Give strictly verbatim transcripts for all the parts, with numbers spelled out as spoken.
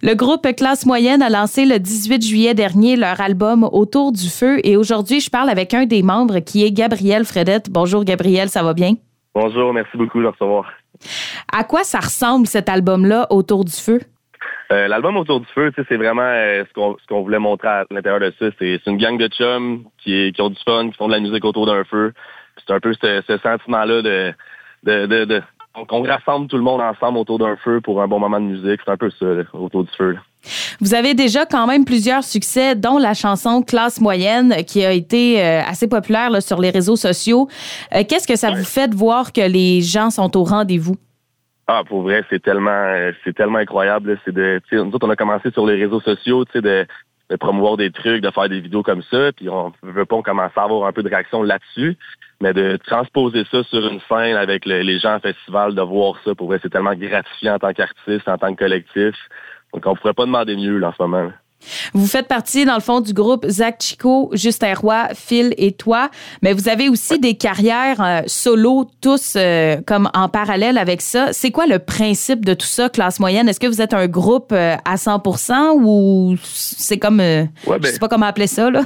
Le groupe Classe Moyenne a lancé le dix-huit juillet dernier leur album Autour du feu et aujourd'hui, je parle avec un des membres qui est Gabriel Fredette. Bonjour Gabriel, ça va bien? Bonjour, merci beaucoup de me recevoir. À quoi ça ressemble cet album-là, Autour du feu? Euh, l'album Autour du feu, c'est vraiment euh, ce qu'on ce qu'on voulait montrer à l'intérieur de ça. C'est, c'est une gang de chums qui, qui ont du fun, qui font de la musique autour d'un feu. C'est un peu ce, ce sentiment-là de, de, de, de qu'on rassemble tout le monde ensemble autour d'un feu pour un bon moment de musique. C'est un peu ça, là, Autour du feu. Là. Vous avez déjà quand même plusieurs succès, dont la chanson Classe Moyenne, qui a été euh, assez populaire là, sur les réseaux sociaux. Euh, qu'est-ce que ça ouais. vous fait de voir que les gens sont au rendez-vous? Ah, pour vrai, c'est tellement c'est tellement incroyable. Là. C'est de, nous autres, on a commencé sur les réseaux sociaux, tu sais, de, de promouvoir des trucs, de faire des vidéos comme ça, puis on veut pas, on commence à avoir un peu de réaction là-dessus, mais de transposer ça sur une scène avec le, les gens en festival, de voir ça, pour vrai, c'est tellement gratifiant en tant qu'artiste, en tant que collectif. Donc, on pourrait pas demander mieux là, en ce moment. Là. Vous faites partie, dans le fond, du groupe Zach Chico, Justin Roy, Phil et toi, mais vous avez aussi ouais. des carrières euh, solo, tous euh, comme en parallèle avec ça. C'est quoi le principe de tout ça, Classe Moyenne? Est-ce que vous êtes un groupe euh, à cent pour cent ou c'est comme... Euh, ouais, ben... Je sais pas comment appeler ça, là.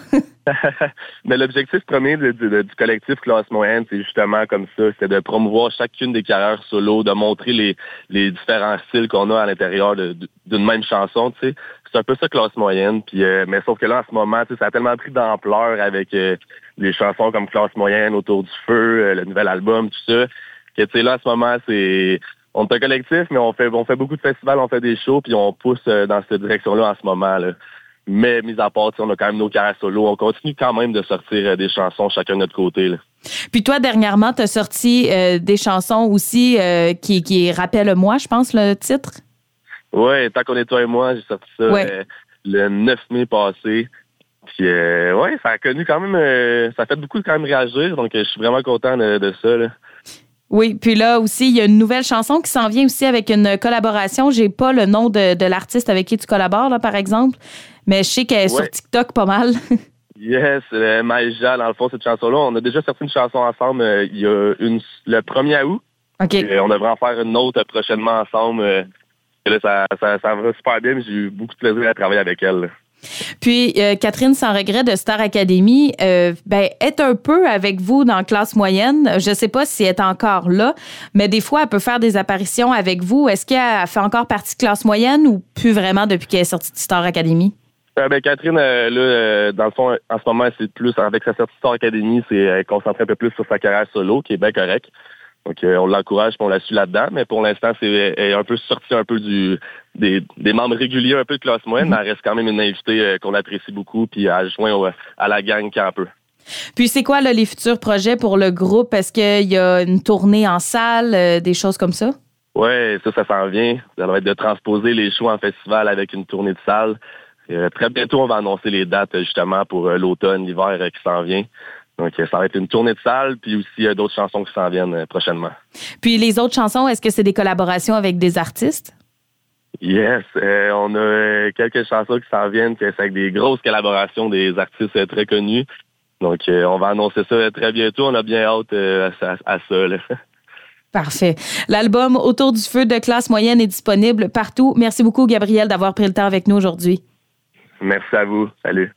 Mais l'objectif premier du, du, du collectif Classe Moyenne, c'est justement comme ça, c'est de promouvoir chacune des carrières solo, de montrer les, les différents styles qu'on a à l'intérieur de, de, d'une même chanson, tu sais. C'est un peu ça, Classe Moyenne. Puis, euh, mais sauf que là, en ce moment, ça a tellement pris d'ampleur avec euh, les chansons comme Classe Moyenne, Autour du feu, euh, le nouvel album, tout ça, que tu sais, là, en ce moment, c'est... On est un collectif, mais on fait on fait beaucoup de festivals, on fait des shows, puis on pousse euh, dans cette direction-là en ce moment, là. Mais, mis à part, on a quand même nos carrières solo. On continue quand même de sortir euh, des chansons chacun de notre côté, là. Puis toi, dernièrement, tu as sorti euh, des chansons aussi euh, qui, qui rappellent moi, je pense, le titre. Oui, Tant qu'on est toi et moi, j'ai sorti ça ouais. euh, le neuf mai passé. Puis, euh, ouais, ça a connu quand même... Euh, ça a fait beaucoup quand même réagir, donc euh, je suis vraiment content de, de ça, là. Oui, puis là aussi, il y a une nouvelle chanson qui s'en vient aussi avec une collaboration. J'ai pas le nom de, de l'artiste avec qui tu collabores, là, par exemple, mais je sais qu'elle est ouais. sur TikTok pas mal. Yes, euh, Maïja, dans le fond, cette chanson-là, on a déjà sorti une chanson ensemble euh, il y a une, le premier août. OK. Et, euh, on devrait en faire une autre prochainement ensemble. Euh, et là, ça, ça, ça va super bien, j'ai eu beaucoup de plaisir à travailler avec elle, là. Puis, euh, Catherine Sans Regret de Star Academy euh, ben, est un peu avec vous dans Classe Moyenne. Je ne sais pas si elle est encore là, mais des fois, elle peut faire des apparitions avec vous. Est-ce qu'elle fait encore partie de Classe Moyenne ou plus vraiment depuis qu'elle est sortie de Star Academy? Euh, ben, Catherine, euh, là, euh, dans le fond, en ce moment, c'est plus, avec sa sortie de Star Academy, c'est euh, concentrée un peu plus sur sa carrière solo, qui est bien correcte. Donc, euh, on l'encourage et on la suit là-dedans, mais pour l'instant, c'est elle est un peu sortie un peu du des, des membres réguliers un peu de Classe Moyenne, mm-hmm. mais elle reste quand même une invitée euh, qu'on apprécie beaucoup, puis elle joint au, à la gang quand elle peut. Puis, c'est quoi là, les futurs projets pour le groupe? Est-ce qu'il y a une tournée en salle, euh, des choses comme ça? Oui, ça, ça s'en vient. Ça va être de transposer les shows en festival avec une tournée de salle. Euh, très bientôt, on va annoncer les dates justement pour euh, l'automne, l'hiver euh, qui s'en vient. Donc, ça va être une tournée de salle, puis aussi euh, d'autres chansons qui s'en viennent euh, prochainement. Puis les autres chansons, est-ce que c'est des collaborations avec des artistes? Yes, euh, on a euh, quelques chansons qui s'en viennent, qui c'est avec des grosses collaborations des artistes euh, très connus. Donc, euh, on va annoncer ça euh, très bientôt. On a bien hâte euh, à, à ça, là. Parfait. L'album Autour du feu de Classe Moyenne est disponible partout. Merci beaucoup, Gabriel, d'avoir pris le temps avec nous aujourd'hui. Merci à vous. Salut.